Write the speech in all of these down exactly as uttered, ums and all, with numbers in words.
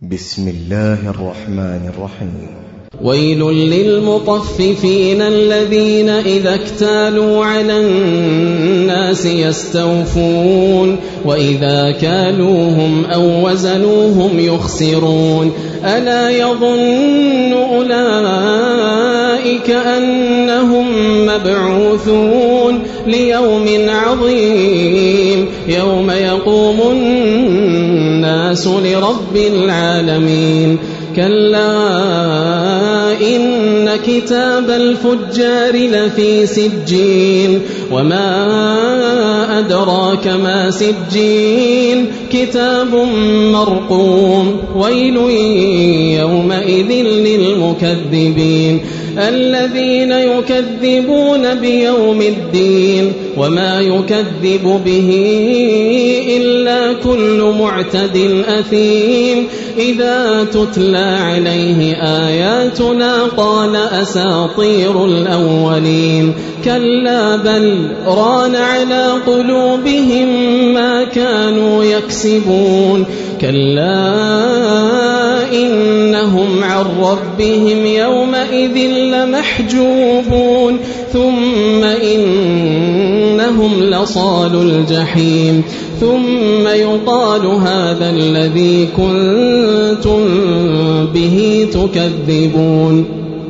بسم الله الرحمن الرحيم. ويل للمطففين الذين إذا اكتالوا على الناس يستوفون وإذا كالوهم أو وزنوهم يخسرون ألا يظن أولئك أنهم مبعوثون ليوم عظيم يوم يقوم الناس لرب العالمين كلا إن كتاب الفجار لفي سجين وما أدراك ما سجين كتاب مرقوم ويل يومئذ للمكذبين الذين يكذبون بيوم الدين وما يكذب به إلا كل معتد أثيم إذا تتلى عليه آياتنا قال أساطير الأولين كلا بل ران على قلوبهم ما كانوا يكسبون كلا إنهم عن ربهم يومئذ لمحجوبون ثم إنهم لصالو الجحيم ثم يقال هذا الذي كنتم به تكذبون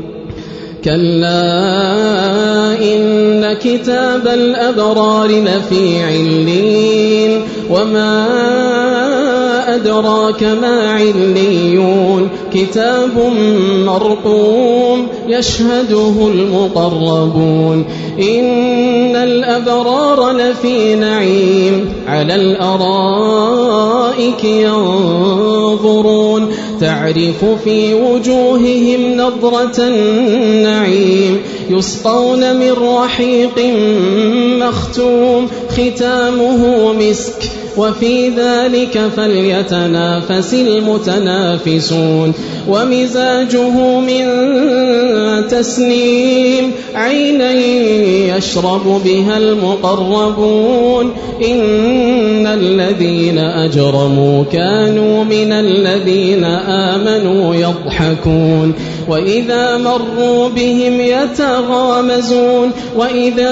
كلا إن كتاب الأبرار لفي علين وما أدراك ما عليون كتاب مرقوم يشهده المقربون إن الأبرار لفي نعيم على الأرائك ينظرون تعرف في وجوههم نضرة النعيم يسقون من رحيق مختوم ختامه مسك وفي ذلك فليتنافس المتنافسون ومزاجه من تسنيم عينا يشرب بها المقربون إن الذين أجرموا كانوا من الذين آمنوا يضحكون وإذا مروا بهم يتغامزون وإذا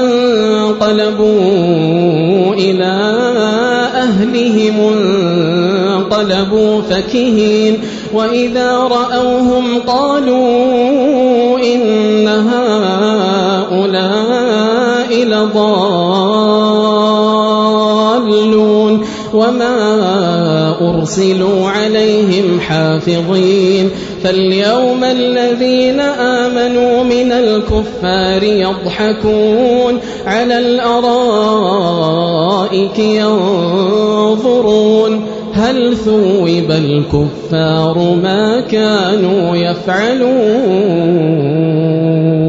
انقلبوا إلى أهلهم انقلبوا فكهين وإذا رأوهم قالوا إن هؤلاء لضالون وما أرسلوا عليهم حافظين فاليوم الذين آمنوا من الكفار يضحكون على الأرائك ينظرون هل ثوب الكفار ما كانوا يفعلون.